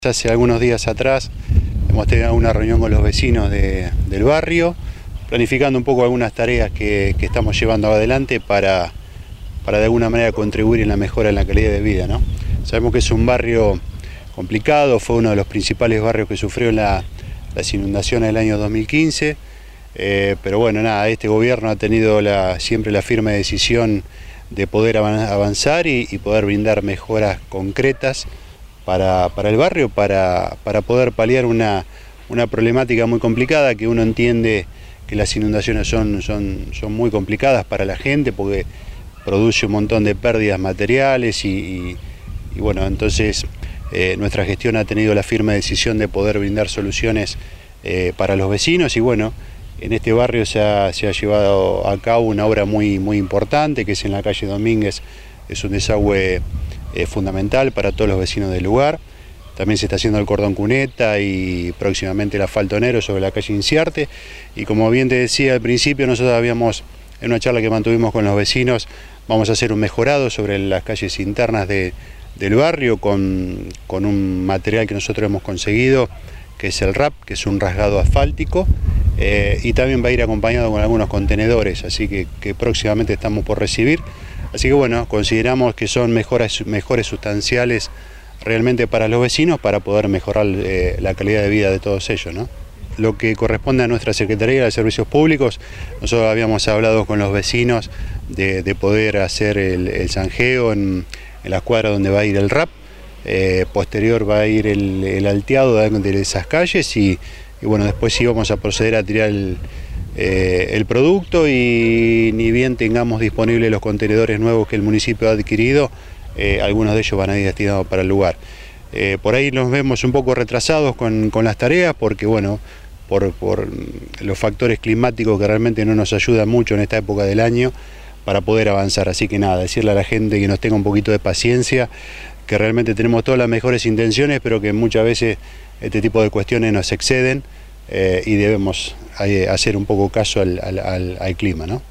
Hace algunos días atrás hemos tenido una reunión con los vecinos del barrio, planificando un poco algunas tareas que estamos llevando adelante para de alguna manera contribuir en la mejora en la calidad de vida, ¿no? Sabemos que es un barrio complicado, fue uno de los principales barrios que sufrió las inundaciones del año 2015, pero bueno, nada, este gobierno ha tenido siempre la firme decisión de poder avanzar y poder brindar mejoras concretas para el barrio, para poder paliar una problemática muy complicada, que uno entiende que las inundaciones son muy complicadas para la gente porque produce un montón de pérdidas materiales y bueno, entonces nuestra gestión ha tenido la firme decisión de poder brindar soluciones para los vecinos y bueno, en este barrio se ha llevado a cabo una obra muy importante, que es en la calle Domínguez, es un desagüe fundamental para todos los vecinos del lugar. También se está haciendo el cordón cuneta y próximamente el asfalto negro sobre la calle Inciarte. Y como bien te decía al principio, nosotros habíamos, en una charla que mantuvimos con los vecinos, vamos a hacer un mejorado sobre las calles internas del barrio con un material que nosotros hemos conseguido, que es el RAP, que es un rasgado asfáltico, y también va a ir acompañado con algunos contenedores, así que próximamente estamos por recibir. Así que bueno, consideramos que son mejores sustanciales realmente para los vecinos para poder mejorar la calidad de vida de todos ellos, ¿no? Lo que corresponde a nuestra Secretaría de Servicios Públicos, nosotros habíamos hablado con los vecinos de poder hacer el zanjeo en la cuadra donde va a ir el RAP, posterior va a ir el alteado de esas calles y bueno, después sí vamos a proceder a tirar el producto y ni bien tengamos disponibles los contenedores nuevos que el municipio ha adquirido, algunos de ellos van a ir destinados para el lugar. Por ahí nos vemos un poco retrasados con las tareas porque bueno, por los factores climáticos que realmente no nos ayudan mucho en esta época del año para poder avanzar. Así que nada, decirle a la gente que nos tenga un poquito de paciencia, que realmente tenemos todas las mejores intenciones, pero que muchas veces este tipo de cuestiones nos exceden y debemos hacer un poco caso al clima, ¿no?